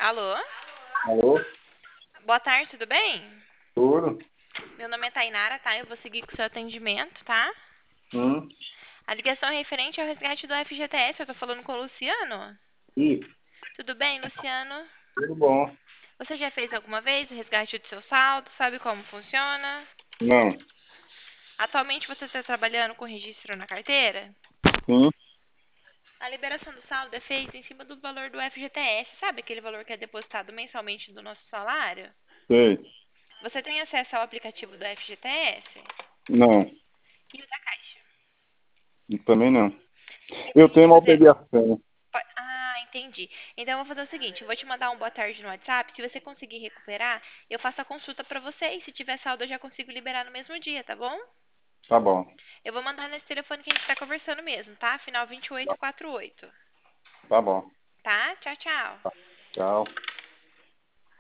Alô? Alô? Boa tarde, tudo bem? Tudo? Meu nome é Tainara, tá? Eu vou seguir com o seu atendimento, tá? Hum? A ligação é referente ao resgate do FGTS. Eu tô falando com o Luciano. Ih, Tudo bem, Luciano? tudo bom? Você já fez alguma vez o resgate do seu saldo? Sabe como funciona? Não. Atualmente você está trabalhando com registro na carteira? Sim, A liberação do saldo é feita em cima do valor do FGTS, sabe aquele valor que é depositado mensalmente do nosso salário? sei. Você tem acesso ao aplicativo do FGTS? Não, E o da Caixa? também não. E Eu pode tenho uma fazer. obrigação. Ah, entendi. Então eu vou fazer o seguinte, eu vou te mandar um boa tarde no WhatsApp. Se você conseguir recuperar, eu faço a consulta pra você e se tiver saldo eu já consigo liberar no mesmo dia, tá bom? Tá bom. Eu vou mandar nesse telefone que a gente tá conversando mesmo, tá? Final 2848. Tá bom. Tá? Tchau, tchau. Tchau.